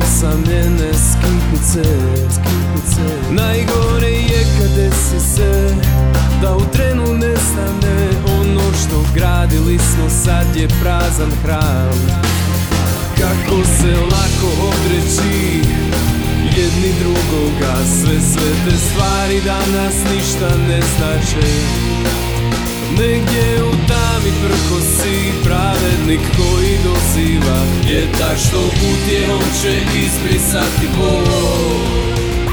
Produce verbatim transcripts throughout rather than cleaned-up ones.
osamljene skitnice. Najgore je kad desi se da u trenu nestane ono što gradili smo, sad je prazan hram. Kako se lako odreći jedni drugoga, sve sve te stvari danas ništa ne znače. Negdje u tami prkosi pravednik koji doziva, je tak što utjehom će izbrisati bol.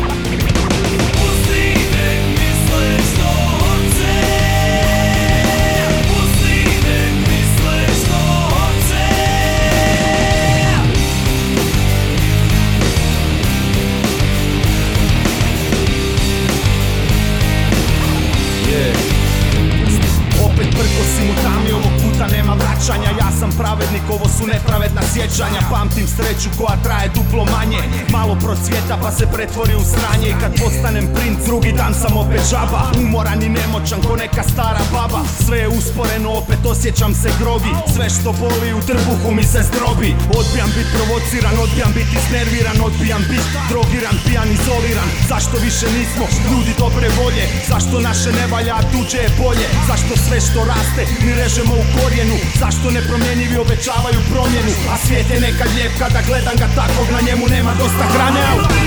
Prkosim u tami, ovog puta nema vraćanja. Ja sam pravednik, ovo su nepravedna sjećanja. Pamtim sreću koja traje duplo manje. Malo procvjeta pa se pretvori u sranje. I kad postanem princ, drugi dan sam opet žaba. Umoran i nemoćan ko neka stara baba. Sve je usporeno, opet osjećam se grogi. Sve što boli u trbuhu mi se zdrobi. Odbijam bit provociran, odbijam bit iznerviran. Odbijam bit drogiran, pijan, izoliran. Zašto više nismo ljudi dobre volje? Zašto naše ne valja, a tuđe je bolje? Zašto sve što raste mi režemo u korijenu? Zašto nepromjenjivi obećavaju promjenu? A svijet je nekad lijep kada gledam ga takvog, na njemu nema dosta hrane.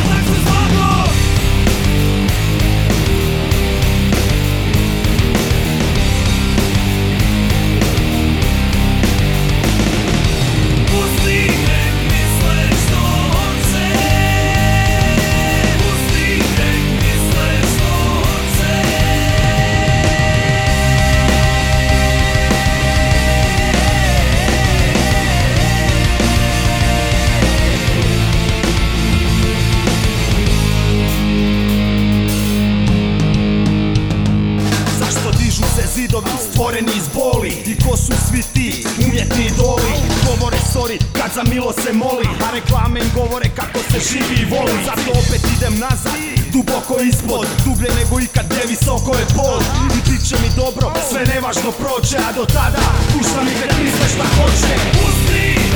Zidovi stvoreni iz boli. I ko su svi ti umjetni idoli? Govore sorry kad za milo se moli, a reklame im govore kako se živi i voli. Zato opet idem nazad, duboko ispod, dublje nego ikad gdje visoko je pod. I bit će mi dobro, sve nevažno proće, a do tada pušta mi nek misle šta hoće. Pusti!